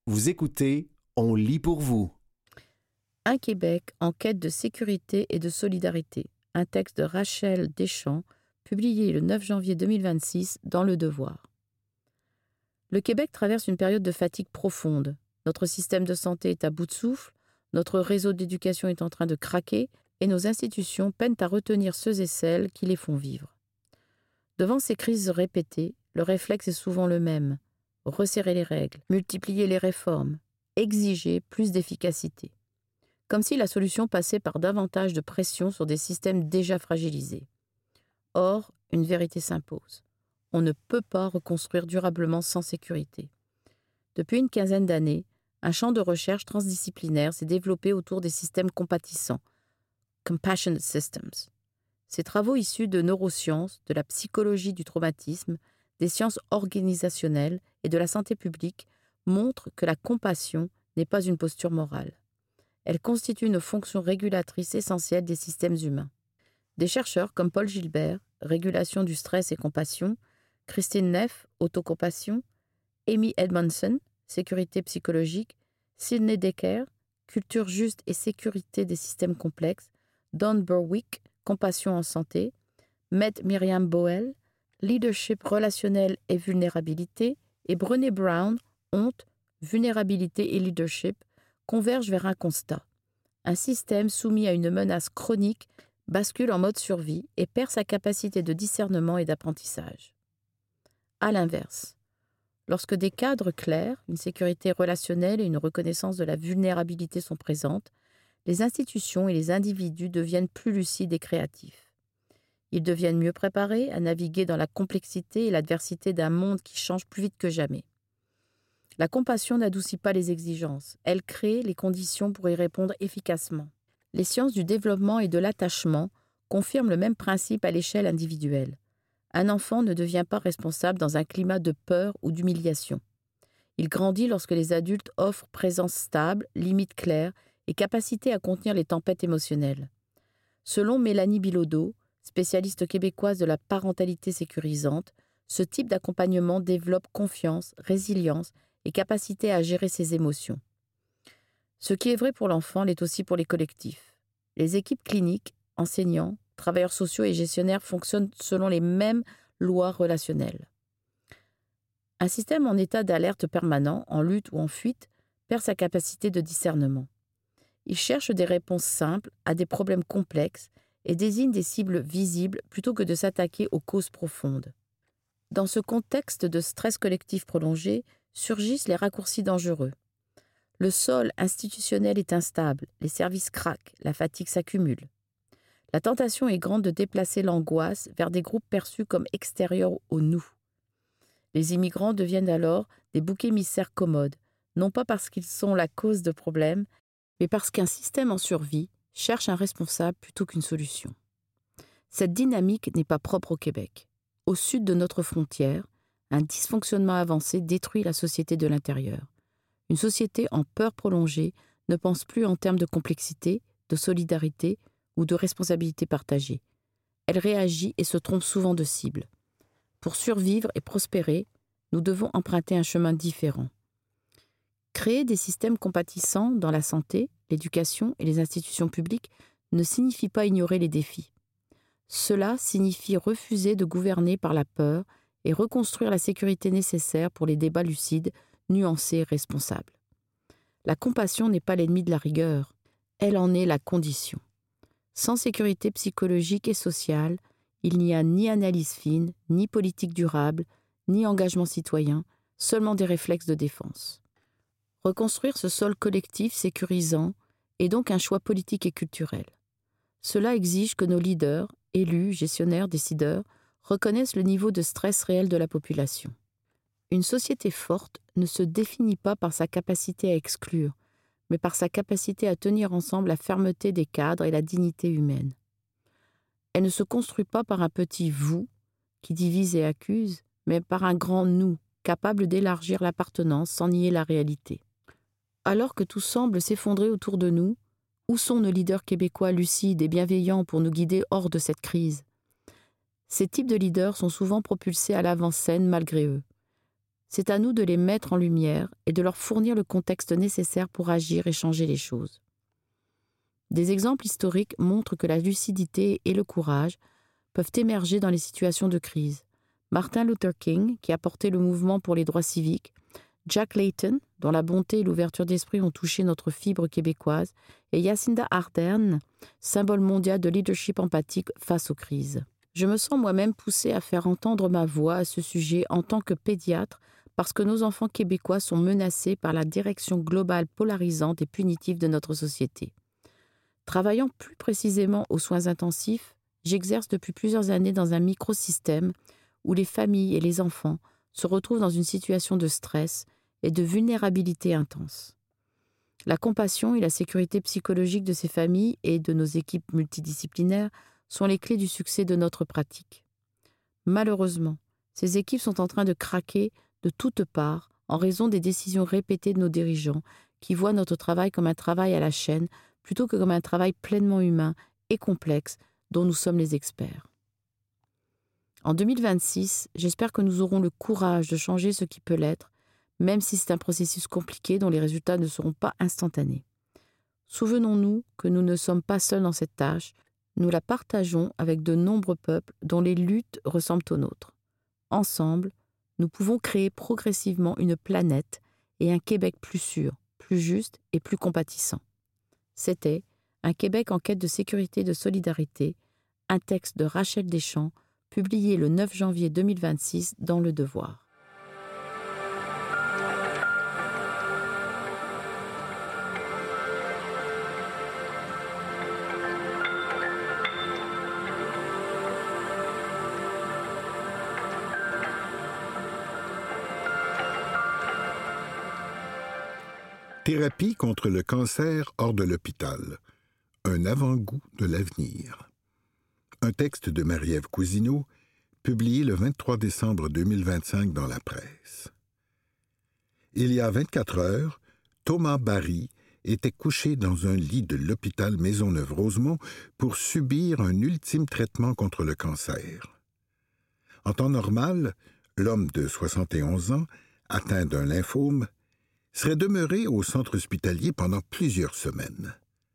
Vous écoutez, on lit pour vous. Un Québec en quête de sécurité et de solidarité. Un texte de Rachel Deschamps, publié le 9 janvier 2026 dans Le Devoir. Le Québec traverse une période de fatigue profonde. Notre système de santé est à bout de souffle, notre réseau d'éducation est en train de craquer et nos institutions peinent à retenir ceux et celles qui les font vivre. Devant ces crises répétées, le réflexe est souvent le même. Resserrer les règles, multiplier les réformes, exiger plus d'efficacité. Comme si la solution passait par davantage de pression sur des systèmes déjà fragilisés. Or, une vérité s'impose. On ne peut pas reconstruire durablement sans sécurité. Depuis une quinzaine d'années, un champ de recherche transdisciplinaire s'est développé autour des systèmes compatissants, compassionate systems. Ces travaux issus de neurosciences, de la psychologie du traumatisme, des sciences organisationnelles et de la santé publique montrent que la compassion n'est pas une posture morale. Elle constitue une fonction régulatrice essentielle des systèmes humains. Des chercheurs comme Paul Gilbert, Régulation du stress et compassion, Christine Neff, Autocompassion, Amy Edmondson, Sécurité psychologique, Sidney Decker, Culture juste et sécurité des systèmes complexes, Don Berwick, Compassion en santé, Met Myriam Boel, Leadership relationnel et vulnérabilité, et Brené Brown, Honte, vulnérabilité et leadership, convergent vers un constat. Un système soumis à une menace chronique bascule en mode survie et perd sa capacité de discernement et d'apprentissage. À l'inverse, lorsque des cadres clairs, une sécurité relationnelle et une reconnaissance de la vulnérabilité sont présentes, les institutions et les individus deviennent plus lucides et créatifs. Ils deviennent mieux préparés à naviguer dans la complexité et l'adversité d'un monde qui change plus vite que jamais. La compassion n'adoucit pas les exigences, elle crée les conditions pour y répondre efficacement. Les sciences du développement et de l'attachement confirment le même principe à l'échelle individuelle. Un enfant ne devient pas responsable dans un climat de peur ou d'humiliation. Il grandit lorsque les adultes offrent présence stable, limites claires et capacité à contenir les tempêtes émotionnelles. Selon Mélanie Bilodeau, spécialiste québécoise de la parentalité sécurisante, ce type d'accompagnement développe confiance, résilience et capacité à gérer ses émotions. Ce qui est vrai pour l'enfant l'est aussi pour les collectifs. Les équipes cliniques, enseignants, travailleurs sociaux et gestionnaires fonctionnent selon les mêmes lois relationnelles. Un système en état d'alerte permanent, en lutte ou en fuite, perd sa capacité de discernement. Il cherche des réponses simples à des problèmes complexes et désigne des cibles visibles plutôt que de s'attaquer aux causes profondes. Dans ce contexte de stress collectif prolongé, surgissent les raccourcis dangereux. Le sol institutionnel est instable, les services craquent, la fatigue s'accumule. La tentation est grande de déplacer l'angoisse vers des groupes perçus comme extérieurs au nous. Les immigrants deviennent alors des boucs émissaires commodes, non pas parce qu'ils sont la cause de problèmes, mais parce qu'un système en survie cherche un responsable plutôt qu'une solution. Cette dynamique n'est pas propre au Québec. Au sud de notre frontière, un dysfonctionnement avancé détruit la société de l'intérieur. Une société en peur prolongée ne pense plus en termes de complexité, de solidarité ou de responsabilité partagée. Elle réagit et se trompe souvent de cible. Pour survivre et prospérer, nous devons emprunter un chemin différent. Créer des systèmes compatissants dans la santé, l'éducation et les institutions publiques ne signifie pas ignorer les défis. Cela signifie refuser de gouverner par la peur et reconstruire la sécurité nécessaire pour les débats lucides, nuancés et responsables. La compassion n'est pas l'ennemi de la rigueur, elle en est la condition. Sans sécurité psychologique et sociale, il n'y a ni analyse fine, ni politique durable, ni engagement citoyen, seulement des réflexes de défense. Reconstruire ce sol collectif sécurisant est donc un choix politique et culturel. Cela exige que nos leaders, élus, gestionnaires, décideurs, reconnaissent le niveau de stress réel de la population. Une société forte ne se définit pas par sa capacité à exclure, mais par sa capacité à tenir ensemble la fermeté des cadres et la dignité humaine. Elle ne se construit pas par un petit « vous » qui divise et accuse, mais par un grand « nous » capable d'élargir l'appartenance sans nier la réalité. Alors que tout semble s'effondrer autour de nous, où sont nos leaders québécois lucides et bienveillants pour nous guider hors de cette crise ? Ces types de leaders sont souvent propulsés à l'avant-scène malgré eux. C'est à nous de les mettre en lumière et de leur fournir le contexte nécessaire pour agir et changer les choses. Des exemples historiques montrent que la lucidité et le courage peuvent émerger dans les situations de crise. Martin Luther King, qui a porté le mouvement pour les droits civiques, Jack Layton, dont la bonté et l'ouverture d'esprit ont touché notre fibre québécoise, et Jacinda Ardern, symbole mondial de leadership empathique face aux crises. Je me sens moi-même poussée à faire entendre ma voix à ce sujet en tant que pédiatre parce que nos enfants québécois sont menacés par la direction globale polarisante et punitive de notre société. Travaillant plus précisément aux soins intensifs, j'exerce depuis plusieurs années dans un microsystème où les familles et les enfants se retrouvent dans une situation de stress et de vulnérabilité intense. La compassion et la sécurité psychologique de ces familles et de nos équipes multidisciplinaires sont les clés du succès de notre pratique. Malheureusement, ces équipes sont en train de craquer de toutes parts en raison des décisions répétées de nos dirigeants qui voient notre travail comme un travail à la chaîne plutôt que comme un travail pleinement humain et complexe dont nous sommes les experts. En 2026, j'espère que nous aurons le courage de changer ce qui peut l'être, même si c'est un processus compliqué dont les résultats ne seront pas instantanés. Souvenons-nous que nous ne sommes pas seuls dans cette tâche, nous la partageons avec de nombreux peuples dont les luttes ressemblent aux nôtres. Ensemble, nous pouvons créer progressivement une planète et un Québec plus sûr, plus juste et plus compatissant. C'était Un Québec en quête de sécurité et de solidarité, un texte de Rachel Deschamps, publié le 9 janvier 2026 dans Le Devoir. Thérapie contre le cancer hors de l'hôpital. Un avant-goût de l'avenir. Un texte de Marie-Ève Cousineau, publié le 23 décembre 2025 dans la presse. Il y a 24 heures, Thomas Barry était couché dans un lit de l'hôpital Maisonneuve-Rosemont pour subir un ultime traitement contre le cancer. En temps normal, l'homme de 71 ans, atteint d'un lymphome, serait demeuré au centre hospitalier pendant plusieurs semaines.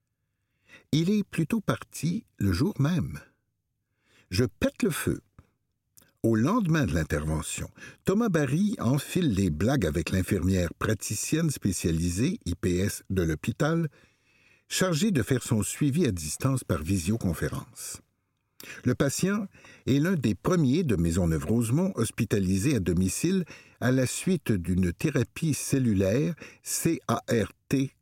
Il est plutôt parti le jour même. Je pète le feu. Au lendemain de l'intervention, Thomas Barry enfile les blagues avec l'infirmière praticienne spécialisée, IPS, de l'hôpital, chargée de faire son suivi à distance par visioconférence. Le patient est l'un des premiers de Maisonneuve-Rosemont hospitalisés à domicile à la suite d'une thérapie cellulaire CART,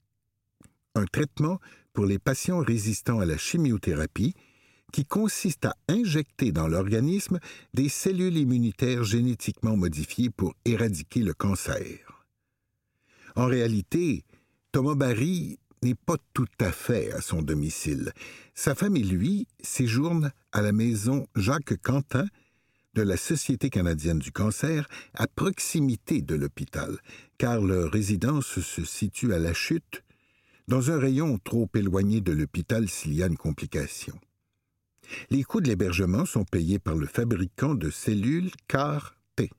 un traitement pour les patients résistants à la chimiothérapie qui consiste à injecter dans l'organisme des cellules immunitaires génétiquement modifiées pour éradiquer le cancer. En réalité, Thomas Barry n'est pas tout à fait à son domicile. Sa femme et lui séjournent à la maison Jacques-Quentin de la Société canadienne du cancer à proximité de l'hôpital, car leur résidence se situe à La Chute, dans un rayon trop éloigné de l'hôpital s'il y a une complication. Les coûts de l'hébergement sont payés par le fabricant de cellules CAR-T.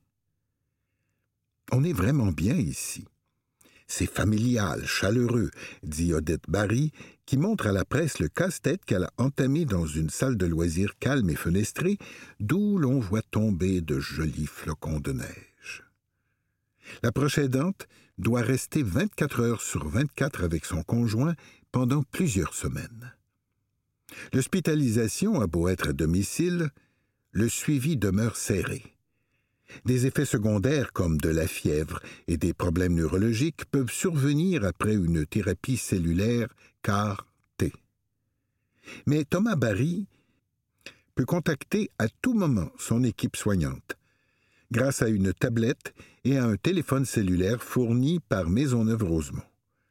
On est vraiment bien ici. C'est familial, chaleureux, dit Odette Barry, qui montre à la presse le casse-tête qu'elle a entamé dans une salle de loisirs calme et fenestrée, d'où l'on voit tomber de jolis flocons de neige. La proche aidante doit rester 24 heures sur 24 avec son conjoint pendant plusieurs semaines. L'hospitalisation a beau être à domicile, le suivi demeure serré. Des effets secondaires comme de la fièvre et des problèmes neurologiques peuvent survenir après une thérapie cellulaire CAR-T. Mais Thomas Barry peut contacter à tout moment son équipe soignante, grâce à une tablette et à un téléphone cellulaire fourni par Maisonneuve-Rosemont.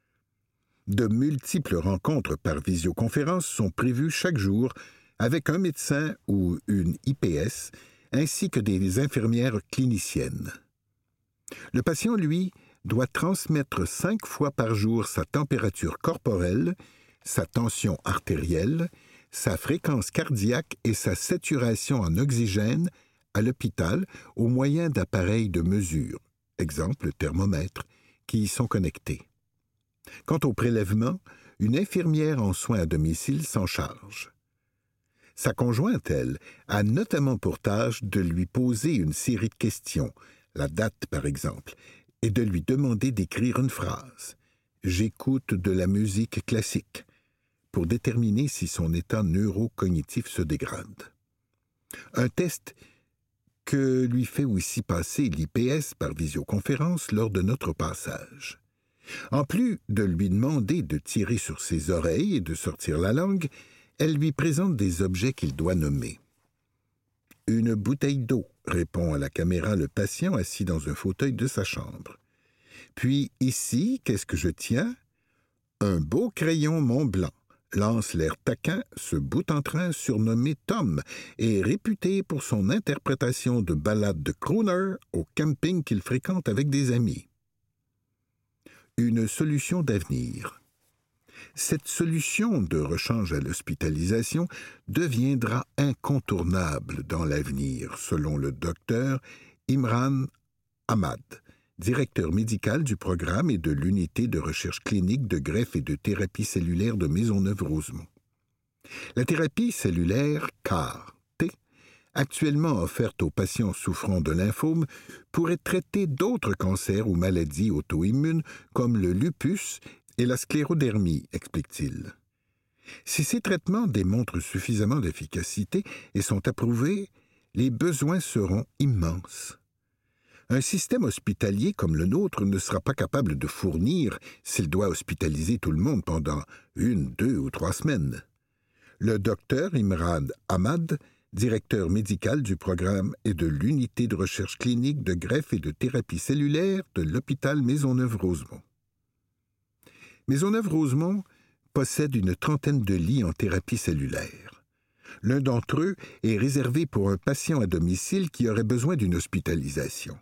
De multiples rencontres par visioconférence sont prévues chaque jour avec un médecin ou une IPS, ainsi que des infirmières cliniciennes. Le patient, lui, doit transmettre 5 fois par jour sa température corporelle, sa tension artérielle, sa fréquence cardiaque et sa saturation en oxygène à l'hôpital au moyen d'appareils de mesure, exemple le thermomètre, qui y sont connectés. Quant au prélèvement, une infirmière en soins à domicile s'en charge. Sa conjointe, elle, a notamment pour tâche de lui poser une série de questions, la date par exemple, et de lui demander d'écrire une phrase. « J'écoute de la musique classique » pour déterminer si son état neurocognitif se dégrade. Un test que lui fait aussi passer l'IPS par visioconférence lors de notre passage. En plus de lui demander de tirer sur ses oreilles et de sortir la langue, elle lui présente des objets qu'il doit nommer. « Une bouteille d'eau », répond à la caméra le patient assis dans un fauteuil de sa chambre. Puis, ici, qu'est-ce que je tiens? Un beau crayon Mont-Blanc, lance l'air taquin, ce bout-en-train surnommé Tom, est réputé pour son interprétation de ballades de crooner au camping qu'il fréquente avec des amis. Une solution d'avenir. Cette solution de rechange à l'hospitalisation deviendra incontournable dans l'avenir, selon le docteur Imran Ahmad, directeur médical du programme et de l'unité de recherche clinique de greffe et de thérapie cellulaire de Maisonneuve-Rosemont. La thérapie cellulaire CAR-T, actuellement offerte aux patients souffrant de lymphome, pourrait traiter d'autres cancers ou maladies auto-immunes comme le lupus et la sclérodermie, explique-t-il. Si ces traitements démontrent suffisamment d'efficacité et sont approuvés, les besoins seront immenses. Un système hospitalier comme le nôtre ne sera pas capable de fournir s'il doit hospitaliser tout le monde pendant 1, 2 ou 3 semaines. Le docteur Imran Ahmad, directeur médical du programme et de l'unité de recherche clinique de greffe et de thérapie cellulaire de l'hôpital Maisonneuve-Rosemont. Maisonneuve-Rosemont possède une 30aine de lits en thérapie cellulaire. L'un d'entre eux est réservé pour un patient à domicile qui aurait besoin d'une hospitalisation.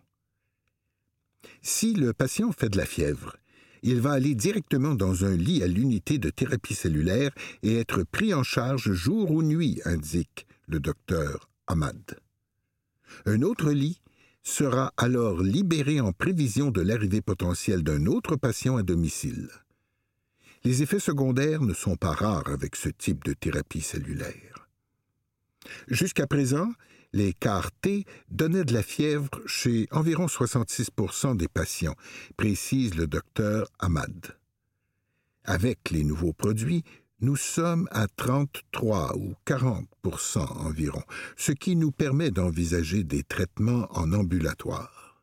Si le patient fait de la fièvre, il va aller directement dans un lit à l'unité de thérapie cellulaire et être pris en charge jour ou nuit, indique le docteur Ahmad. Un autre lit sera alors libéré en prévision de l'arrivée potentielle d'un autre patient à domicile. Les effets secondaires ne sont pas rares avec ce type de thérapie cellulaire. Jusqu'à présent, les CAR-T donnaient de la fièvre chez environ 66% des patients, précise le docteur Ahmad. Avec les nouveaux produits, nous sommes à 33 ou 40% environ, ce qui nous permet d'envisager des traitements en ambulatoire.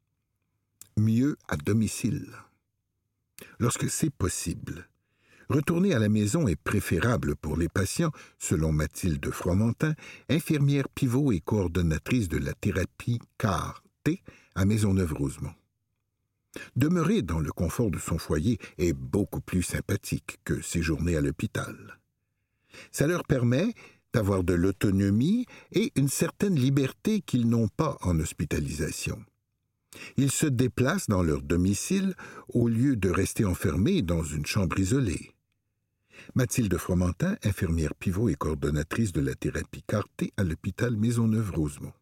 Mieux à domicile. Lorsque c'est possible, retourner à la maison est préférable pour les patients, selon Mathilde Fromentin, infirmière pivot et coordonnatrice de la thérapie CAR-T à Maisonneuve-Rosemont. Demeurer dans le confort de son foyer est beaucoup plus sympathique que séjourner à l'hôpital. Ça leur permet d'avoir de l'autonomie et une certaine liberté qu'ils n'ont pas en hospitalisation. Ils se déplacent dans leur domicile au lieu de rester enfermés dans une chambre isolée. Mathilde Fromentin, infirmière pivot et coordonnatrice de la thérapie CAR-T à l'hôpital Maisonneuve-Rosemont.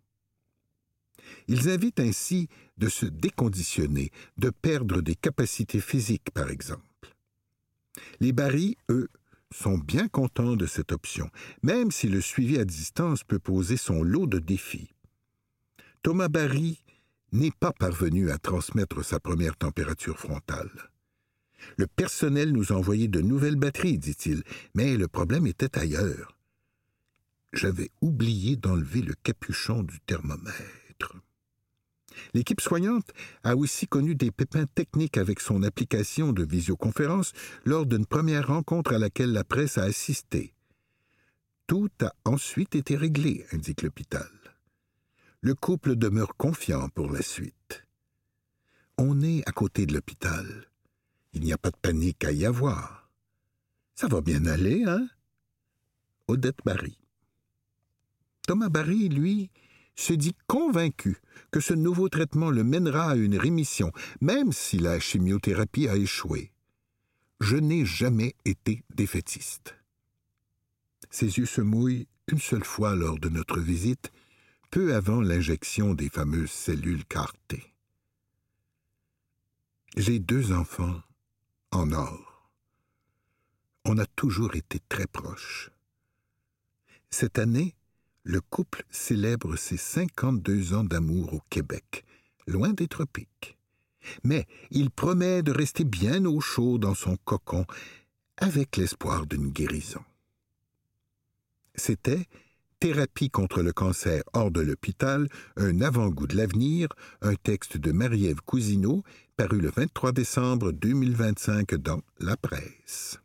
Ils invitent ainsi de se déconditionner, de perdre des capacités physiques, par exemple. Les Barry, eux, sont bien contents de cette option, même si le suivi à distance peut poser son lot de défis. Thomas Barry n'est pas parvenu à transmettre sa première température frontale. Le personnel nous envoyait de nouvelles batteries, dit-il, mais le problème était ailleurs. J'avais oublié d'enlever le capuchon du thermomètre. L'équipe soignante a aussi connu des pépins techniques avec son application de visioconférence lors d'une première rencontre à laquelle la presse a assisté. Tout a ensuite été réglé, indique l'hôpital. Le couple demeure confiant pour la suite. On est à côté de l'hôpital. Il n'y a pas de panique à y avoir. Ça va bien aller, hein? Odette Barry. Thomas Barry, lui, se dit convaincu que ce nouveau traitement le mènera à une rémission, même si la chimiothérapie a échoué. Je n'ai jamais été défaitiste. Ses yeux se mouillent une seule fois lors de notre visite, peu avant l'injection des fameuses cellules CAR-T. J'ai 2 enfants en or. On a toujours été très proches. Cette année, le couple célèbre ses 52 ans d'amour au Québec, loin des tropiques. Mais il promet de rester bien au chaud dans son cocon, avec l'espoir d'une guérison. C'était Thérapie contre le cancer hors de l'hôpital, un avant-goût de l'avenir, un texte de Marie-Ève Cousineau, paru le 23 décembre 2025 dans La Presse.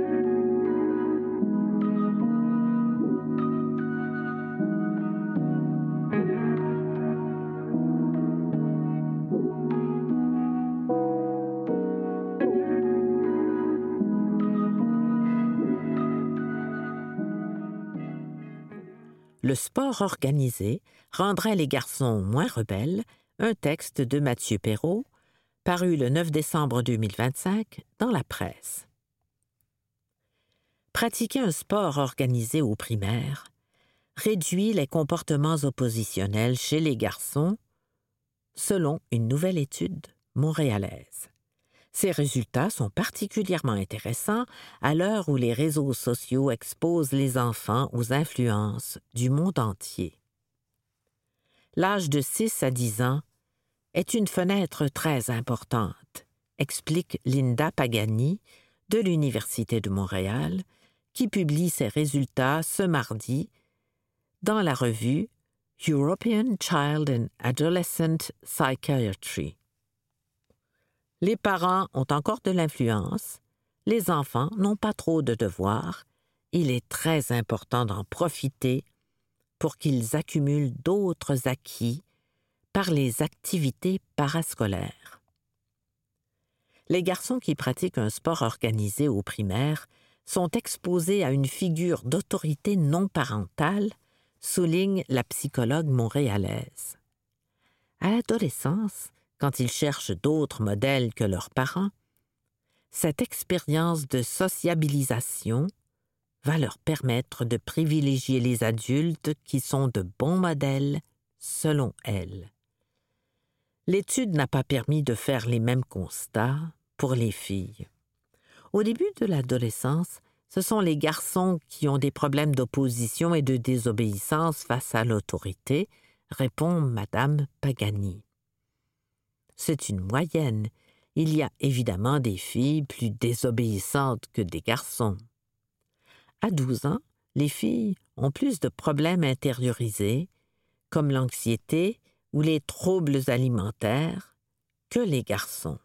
Le sport organisé rendrait les garçons moins rebelles, un texte de Mathieu Perrault, paru le 9 décembre 2025 dans La Presse. Pratiquer un sport organisé au primaire réduit les comportements oppositionnels chez les garçons, selon une nouvelle étude montréalaise. Ces résultats sont particulièrement intéressants à l'heure où les réseaux sociaux exposent les enfants aux influences du monde entier. L'âge de 6 à 10 ans est une fenêtre très importante, explique Linda Pagani de l'Université de Montréal, qui publie ses résultats ce mardi dans la revue European Child and Adolescent Psychiatry. Les parents ont encore de l'influence, les enfants n'ont pas trop de devoirs, il est très important d'en profiter pour qu'ils accumulent d'autres acquis par les activités parascolaires. Les garçons qui pratiquent un sport organisé au primaire sont exposés à une figure d'autorité non parentale, souligne la psychologue montréalaise. À l'adolescence, quand ils cherchent d'autres modèles que leurs parents, cette expérience de sociabilisation va leur permettre de privilégier les adultes qui sont de bons modèles, selon elle. L'étude n'a pas permis de faire les mêmes constats pour les filles. Au début de l'adolescence, ce sont les garçons qui ont des problèmes d'opposition et de désobéissance face à l'autorité, répond Madame Pagani. C'est une moyenne. Il y a évidemment des filles plus désobéissantes que des garçons. À 12 ans, les filles ont plus de problèmes intériorisés, comme l'anxiété ou les troubles alimentaires, que les garçons.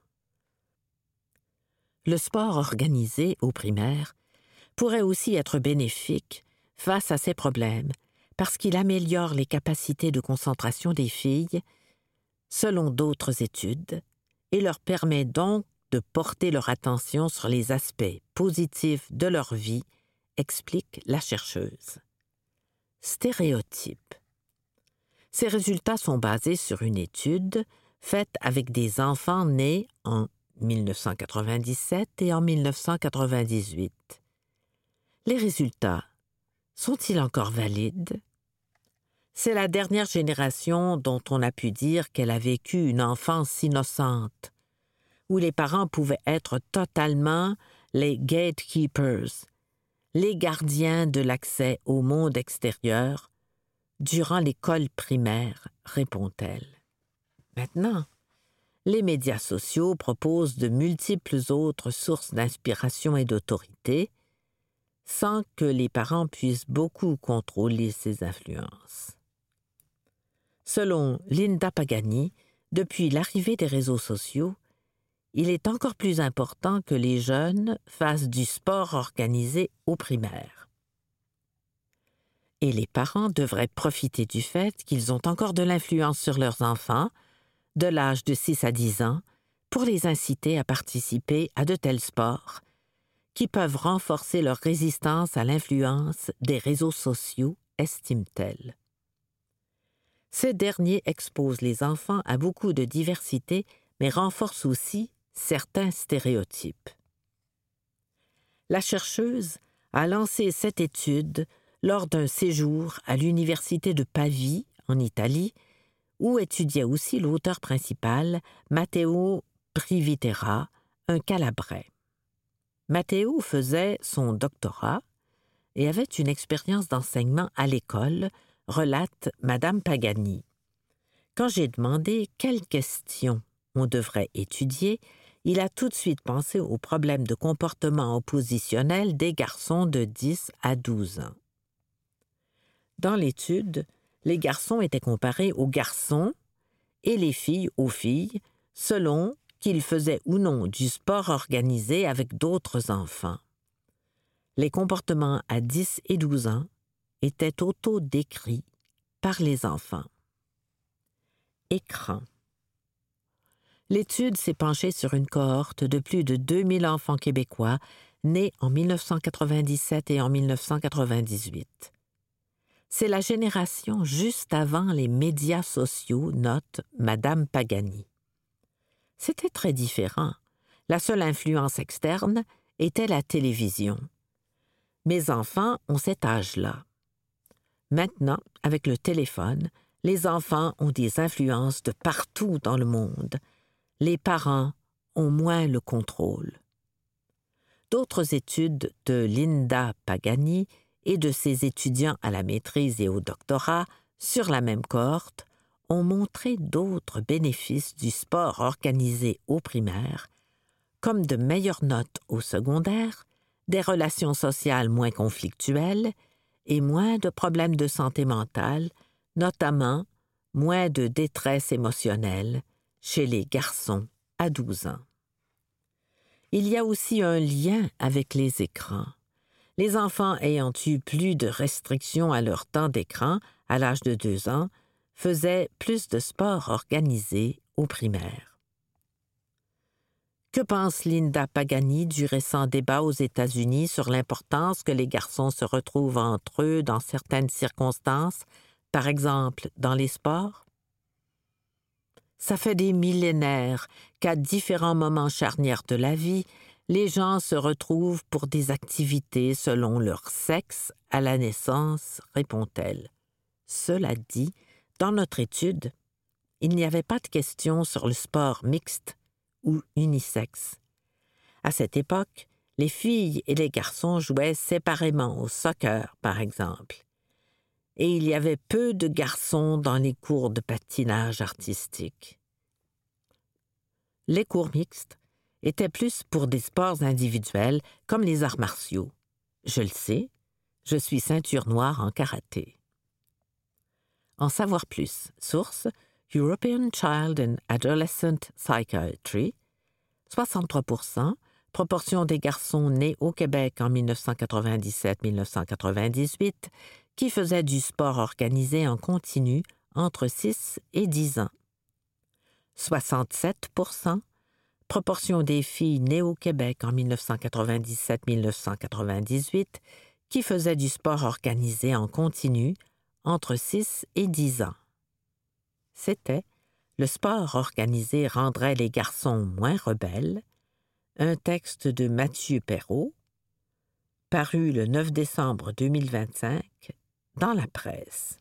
Le sport organisé au primaire pourrait aussi être bénéfique face à ces problèmes parce qu'il améliore les capacités de concentration des filles, selon d'autres études, et leur permet donc de porter leur attention sur les aspects positifs de leur vie, explique la chercheuse. Stéréotypes. Ces résultats sont basés sur une étude faite avec des enfants nés en 1997 et en 1998. Les résultats sont-ils encore valides? C'est la dernière génération dont on a pu dire qu'elle a vécu une enfance innocente, où les parents pouvaient être totalement les gatekeepers, les gardiens de l'accès au monde extérieur, durant l'école primaire, répond-elle. Maintenant, les médias sociaux proposent de multiples autres sources d'inspiration et d'autorité, sans que les parents puissent beaucoup contrôler ces influences. Selon Linda Pagani, depuis l'arrivée des réseaux sociaux, il est encore plus important que les jeunes fassent du sport organisé au primaire. Et les parents devraient profiter du fait qu'ils ont encore de l'influence sur leurs enfants, de l'âge de 6 à 10 ans, pour les inciter à participer à de tels sports qui peuvent renforcer leur résistance à l'influence des réseaux sociaux, estime-t-elle. Ces derniers exposent les enfants à beaucoup de diversité, mais renforcent aussi certains stéréotypes. La chercheuse a lancé cette étude lors d'un séjour à l'université de Pavie, en Italie, où étudiait aussi l'auteur principal, Matteo Privitera, un Calabrais. Matteo faisait son doctorat et avait une expérience d'enseignement à l'école, relate Madame Pagani. Quand j'ai demandé quelles questions on devrait étudier, il a tout de suite pensé aux problèmes de comportement oppositionnel des garçons de 10 à 12 ans. Dans l'étude, les garçons étaient comparés aux garçons et les filles aux filles, selon qu'ils faisaient ou non du sport organisé avec d'autres enfants. Les comportements à 10 et 12 ans étaient auto-décrits par les enfants. Écran. L'étude s'est penchée sur une cohorte de plus de 2000 enfants québécois nés en 1997 et en 1998. C'est la génération juste avant les médias sociaux, note Madame Pagani. C'était très différent. La seule influence externe était la télévision. Mes enfants ont cet âge-là. Maintenant, avec le téléphone, les enfants ont des influences de partout dans le monde. Les parents ont moins le contrôle. D'autres études de Linda Pagani et de ses étudiants à la maîtrise et au doctorat sur la même cohorte ont montré d'autres bénéfices du sport organisé au primaire, comme de meilleures notes au secondaire, des relations sociales moins conflictuelles et moins de problèmes de santé mentale, notamment moins de détresse émotionnelle chez les garçons à 12 ans. Il y a aussi un lien avec les écrans. Les enfants ayant eu plus de restrictions à leur temps d'écran à l'âge de 2 ans faisaient plus de sport organisé au primaire. Que pense Linda Pagani du récent débat aux États-Unis sur l'importance que les garçons se retrouvent entre eux dans certaines circonstances, par exemple dans les sports? Ça fait des millénaires qu'à différents moments charnières de la vie, les gens se retrouvent pour des activités selon leur sexe à la naissance, répond-elle. Cela dit, dans notre étude, il n'y avait pas de question sur le sport mixte ou unisexe. À cette époque, les filles et les garçons jouaient séparément au soccer, par exemple. Et il y avait peu de garçons dans les cours de patinage artistique. Les cours mixtes étaient plus pour des sports individuels comme les arts martiaux. Je le sais, je suis ceinture noire en karaté. En savoir plus, source European Child and Adolescent Psychiatry, 63%, proportion des garçons nés au Québec en 1997-1998, qui faisaient du sport organisé en continu entre 6 et 10 ans. 67%, proportion des filles nées au Québec en 1997-1998, qui faisaient du sport organisé en continu entre 6 et 10 ans. C'était « Le sport organisé rendrait les garçons moins rebelles », un texte de Mathieu Perrault, paru le 9 décembre 2025 dans la presse.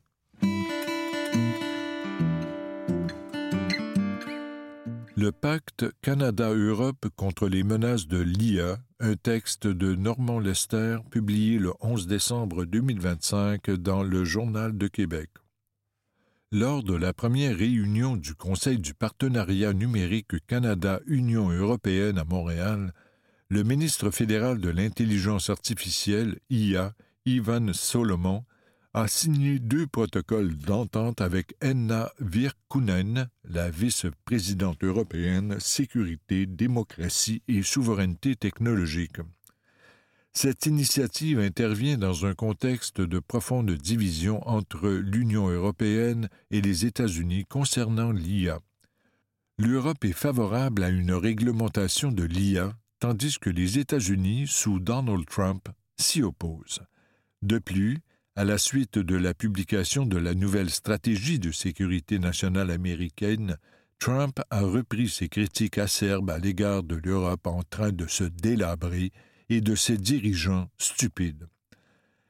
Le pacte Canada-Europe contre les menaces de l'IA, un texte de Normand Lester publié le 11 décembre 2025 dans le Journal de Québec. Lors de la première réunion du Conseil du partenariat numérique Canada-Union européenne à Montréal, le ministre fédéral de l'intelligence artificielle, IA, Ivan Solomon, a signé 2 protocoles d'entente avec Henna Virkkunen, la vice-présidente européenne Sécurité, démocratie et souveraineté technologique. Cette initiative intervient dans un contexte de profonde division entre l'Union européenne et les États-Unis concernant l'IA. L'Europe est favorable à une réglementation de l'IA, tandis que les États-Unis, sous Donald Trump, s'y opposent. De plus, à la suite de la publication de la nouvelle stratégie de sécurité nationale américaine, Trump a repris ses critiques acerbes à l'égard de l'Europe en train de se délabrer et de ses dirigeants stupides.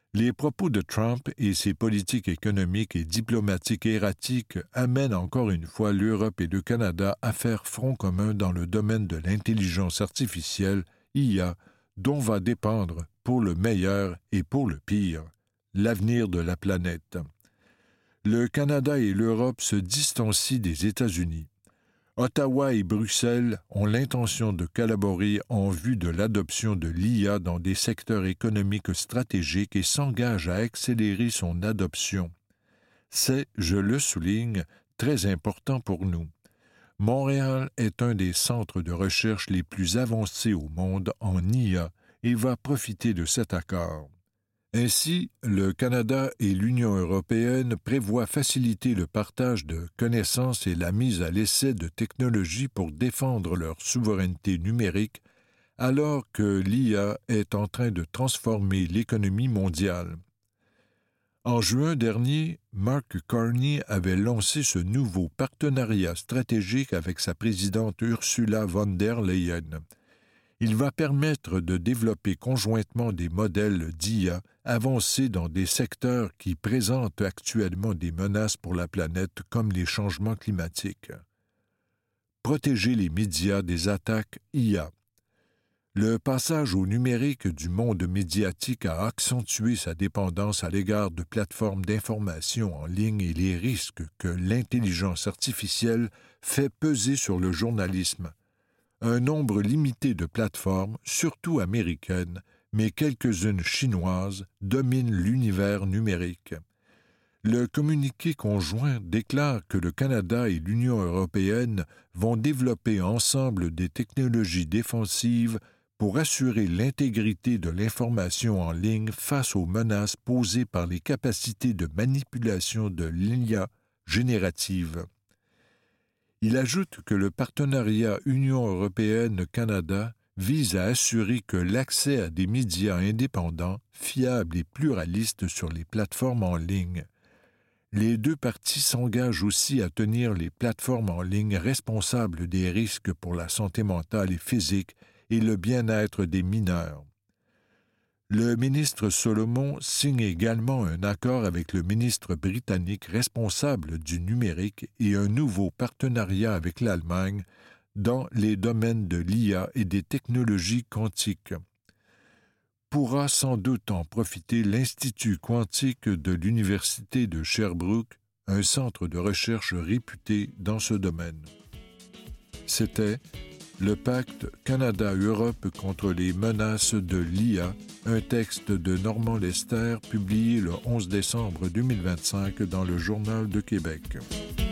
Les propos de Trump et ses politiques économiques et diplomatiques erratiques amènent encore une fois l'Europe et le Canada à faire front commun dans le domaine de l'intelligence artificielle, IA, dont va dépendre, pour le meilleur et pour le pire, l'avenir de la planète. Le Canada et l'Europe se distancient des États-Unis. Ottawa et Bruxelles ont l'intention de collaborer en vue de l'adoption de l'IA dans des secteurs économiques stratégiques et s'engagent à accélérer son adoption. C'est, je le souligne, très important pour nous. Montréal est un des centres de recherche les plus avancés au monde en IA et va profiter de cet accord. Ainsi, le Canada et l'Union européenne prévoient faciliter le partage de connaissances et la mise à l'essai de technologies pour défendre leur souveraineté numérique, alors que l'IA est en train de transformer l'économie mondiale. En juin dernier, Mark Carney avait lancé ce nouveau partenariat stratégique avec sa présidente Ursula von der Leyen. Il va permettre de développer conjointement des modèles d'IA avancés dans des secteurs qui présentent actuellement des menaces pour la planète comme les changements climatiques. Protéger les médias des attaques IA. Le passage au numérique du monde médiatique a accentué sa dépendance à l'égard de plateformes d'information en ligne et les risques que l'intelligence artificielle fait peser sur le journalisme. Un nombre limité de plateformes, surtout américaines, mais quelques-unes chinoises, dominent l'univers numérique. Le communiqué conjoint déclare que le Canada et l'Union européenne vont développer ensemble des technologies défensives pour assurer l'intégrité de l'information en ligne face aux menaces posées par les capacités de manipulation de l'IA générative. Il ajoute que le partenariat Union européenne-Canada vise à assurer que l'accès à des médias indépendants, fiables et pluralistes sur les plateformes en ligne. Les deux parties s'engagent aussi à tenir les plateformes en ligne responsables des risques pour la santé mentale et physique et le bien-être des mineurs. Le ministre Solomon signe également un accord avec le ministre britannique responsable du numérique et un nouveau partenariat avec l'Allemagne dans les domaines de l'IA et des technologies quantiques. Pourra sans doute en profiter l'Institut quantique de l'Université de Sherbrooke, un centre de recherche réputé dans ce domaine. C'était le pacte Canada-Europe contre les menaces de l'IA, un texte de Normand Lester publié le 11 décembre 2025 dans le Journal de Québec.